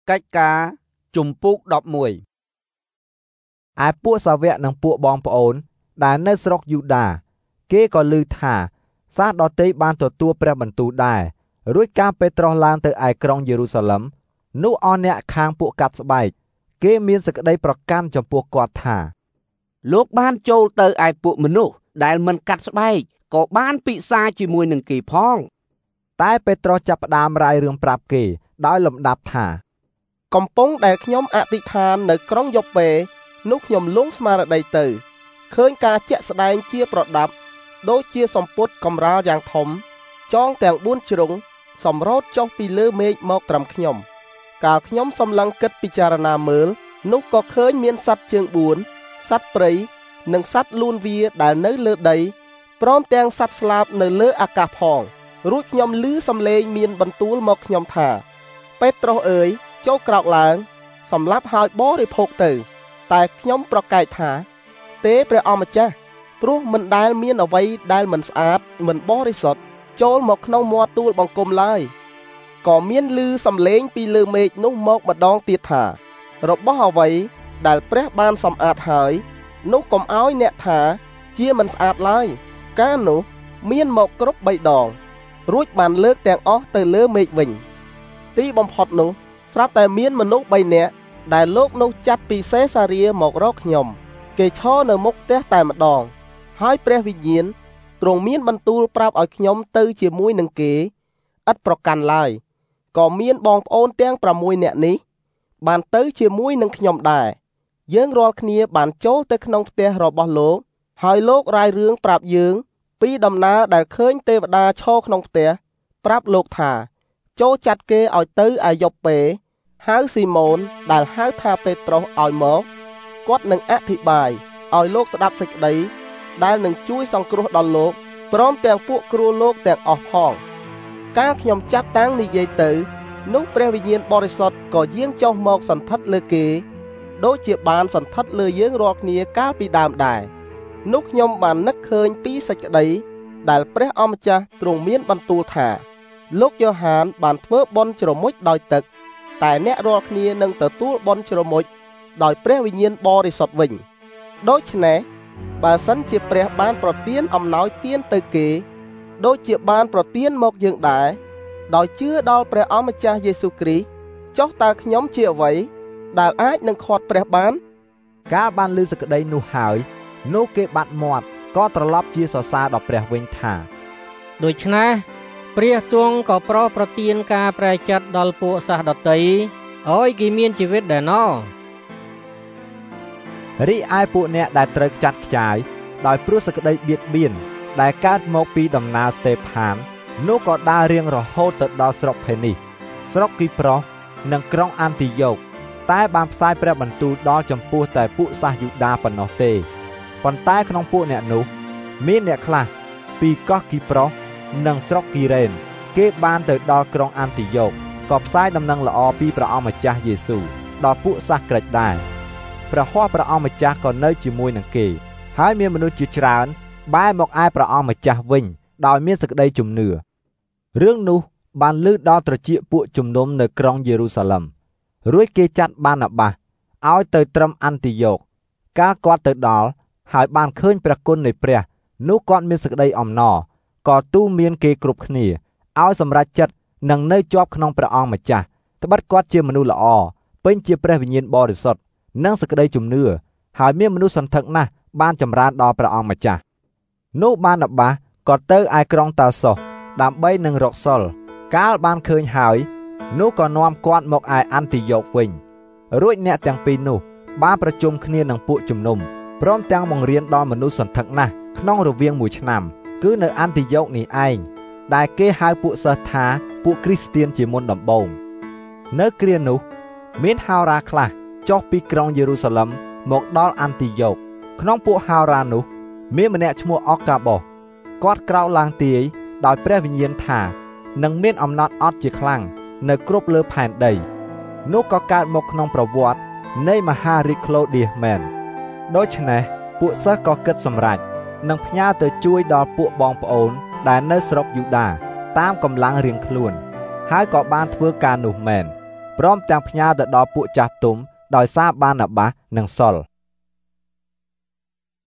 កិច្ចការជំពូក11ឯពួកសាវកនិងពួកបងប្អូនដែលនៅស្រុកយូដាគេក៏ឮថាសាសដទៃបានទទួលព្រះបន្ទូលដែររួចការពេត្រុសឡើងទៅឯក្រុងយេរូសាឡិមនោះអស់អ្នកខាងពួកកាត់ស្បែកគេមានសេចក្តីប្រកាន់ចំពោះគាត់ថាលោកបានចូលទៅឯពួកមនុស្សដែលមិនកាត់ស្បែកក៏បានពិសាជាមួយនឹងគេផងតែពេត្រុសចាប់ផ្ដើមរាយរឿងប្រាប់គេដោយលំដាប់ថាកំពុងដែលខ្ញុំអធិដ្ឋាននៅក្រុងយ៉ូប៉េនោះខ្ញុំលង់ស្មារតីទៅឃើញការជាក់ស្ដែងជាប្រដាប់ដូចជាសម្ពុតកំរាលយ៉ាងធំចងទាំង4ជ្រុងសម្រោតចុះពីលើមេឃមកត្រឹមខ្ញុំកាលខ្ញុំសម្លឹងគិតពិចារណាមើលនោះក៏ឃើញមានសត្វជើង4សត្វព្រៃនិងសត្វលូនវាដែលនៅលើដីព្រមទាំងសត្វស្លាបនៅលើអាកាសផងរួចខ្ញុំឮសំឡេងមានបន្ទូលមកខ្ញុំថាពេត្រុសអើយចូលក្រោកឡើងសម្លាប់ហើយបរិភោគទៅតែខ្ញុំប្រកែកថាទេព្រះអម្ចាស់ព្រោះមិនដែលមានអ្វីដែលមិនស្អាតមិនបរិសុទ្ធចូលមកក្នុងមាត់ទូលបង្គំឡើយក៏មានឮសំឡេងពីលើមេឃនោះមកម្ដងទៀតថារបស់អ្វីដែលព្រះបានសម្អាតហើយនោះកុំឲ្យអ្នកថាជាមិនស្អាតឡើយការនោះមានមកគ្រប់3ដងរួចបានលើកទាំងអស់ទៅលើមេឃវិញទីបំផុតនោះស្រាប់តែមានមនុស្ស3នាក់ដែលលោកនោះចាត់ពីសេសារាមករកខ្ញុំគេឈរនៅមុខផ្ទះតែម្ដងហើយព្រះវិញ្ញាណទ្រង់មានបន្ទូលប្រាប់ឲ្យខ្ញុំទៅជាមួយនឹងគេឥតប្រកាន់ឡើយក៏មានបងប្អូនទាំង6នាក់នេះបានទៅជាមួយនឹងខ្ញុំដែរយើងរាល់គ្នាបានចូលទៅក្នុងផ្ទះរបស់លោកហើយលោករាយរឿងប្រាប់យើងពីដំណើរដែលឃើញទេវតាឈរក្នុងផ្ទះប្រាប់លោកថាចូលចាត់គេឲ្យទៅឯយ៉ូប៉េហៅស៊ីម៉ូនដែលហៅថាពេត្រុសឲ្យមកគាត់នឹងអធិប្បាយឲ្យលោកស្ដាប់សេចក្តីដែលនឹងជួយសង្គ្រោះដល់លោកព្រមទាំងពួកគ្រួលោកទាំងអស់ផងកាលខ្ញុំចាប់តាំងនិយាយទៅនោះព្រះវិញ្ញាណបរិសុទ្ធក៏យាងចុះមកសន្ធិដ្ឋលើគេដូចជាបានសន្ធិដ្ឋលើយើងរាល់គ្នាកាលពីដើមដែរនោះខ្ញុំបាននឹកឃើញពីសេចក្តីដែលព្រះអម្ចាស់ទ្រង់មានបន្ទូលថាលោកយ៉ូហានបានធ្វើបុណ្យជ្រមុជដោយទឹកតែអ្នករាល់គ្នានឹងទទួលបុណ្យជ្រមុជដោយព្រះវិញ្ញាណបរិសុទ្ធវិញដូច្នេះបើសិនជាព្រះបានប្រទានអំណោយទានទៅគេដូចជាបានប្រទានមកយើងដែរដោយជឿដល់ព្រះអម្ចាស់យេស៊ូវគ្រីស្ទចុះតើខ្ញុំជាអ្វីដែលអាចនឹងខាត់ព្រះបានកាលបានឮសេចក្តីនោះហើយនោះគេបាត់មាត់ក៏ត្រឡប់ជាសរសើរដល់ព្រះវិញថាដូច្នេះព្រះទ្រង់ក៏ប្រទានការប្រែចិត្តដល់ពួកសាសដទៃឲ្យគេមានជីវិតដែរណោះរីឯពួកអ្នកដែលត្រូវចាត់ខ្ចាយដោយព្រោះសេចក្តីបៀតបៀនដែលកើតមកពីដំណើរស្តេផាននោះក៏ដើររៀងរហូតទៅដល់ស្រុកភេនីសស្រុកគីប្រុសនិងក្រុងអានទីយ៉ូកតែបានផ្សាយព្រះបន្ទូលដល់ចំពោះតែពួកសាសយូដាប៉ុណ្ណោះទេប៉ុន្តែក្នុងពួកអ្នកនោះមានអ្នកខ្លះពីកោះគីប្រុសនិងស្រុកគីរ៉េនគេបានទៅដល់ក្រុងអានទីយ៉ូកក៏ផ្សាយដំណឹងល្អពីព្រះអម្ចាស់យេស៊ូវដល់ពួកសាសក្រិចដែរព្រះហស្ថព្រះអម្ចាស់ក៏នៅជាមួយនឹងគេហើយមានមនុស្សជាច្រើនបែរមកឯព្រះអម្ចាស់វិញដោយមានសេចក្តីជំនឿរឿងនោះបានលើដល់ត្រចៀកពួកជំនុំនៅក្រុងយេរូសាឡិមរួចគេចាត់បាណាបាសឲ្យទៅត្រឹមអានទីយ៉ូកកាលគាត់ទៅដល់ហើយបានឃើញព្រះគុណនៃព្រះនោះគាត់មានសេចក្តីអំណរក៏ទូលមានគេគ្រប់គ្នាឲ្យសម្រេចចិត្តនឹងនៅជាប់ក្នុងព្រះអង្គម្ចាស់ត្បិតគាត់ជាមនុស្សល្អពេញជាព្រះវិញ្ញាណបរិសុទ្ធនិងសេចក្តីជំនឿហើយមានមនុស្សសន្ធឹកណាស់បានចម្រើនដល់ព្រះអង្គម្ចាស់នោះបាណាបាសក៏ទៅឯក្រុងតាសុសដើម្បីនឹងរកសុលកាលបានឃើញហើយនោះក៏នាំគាត់មកឯអានទីយ៉ូកវិញរួចអ្នកទាំងពីរនោះបានប្រជុំគ្នានឹងពួកជំនុំព្រមទាំងបង្រៀនដល់មនុស្សសន្ធឹកណាស់ក្នុងរវាង1ឆ្នាំគឺនៅអានទីយ៉ូកនេះឯងដែលគេហៅពួកសិស្សថាពួកគ្រីស្ទានជាមុនដំបូងនៅគ្រានោះមានហោរាខ្លះចុះពីក្រុងយេរូសាឡិមមកដល់អានទីយ៉ូកក្នុងពួកហោរានោះមានម្នាក់ឈ្មោះអុកកាបូសគាត់ក្រោកឡើងទាយដោយព្រះវិញ្ញាណថានឹងមានអំណត់អត់ជាខ្លាំងនៅគ្រប់លើផែនដីនោះក៏កើតមកក្នុងប្រវត្តិនៃមហារាជក្លូឌៀសមែនដូច្នេះពួកសិស្សក៏គិតសម្រេចនឹងផ្ញើទៅជួយដល់ពួកបងប្អូនដែលនៅស្រុកយូដាតាមកម្លាំងរៀងខ្លួនហើយក៏បានធ្វើការនោះមែនព្រមទាំងផ្ញើទៅដល់ពួកចាស់ទុំដោយសារបាណាបាសនិងសុល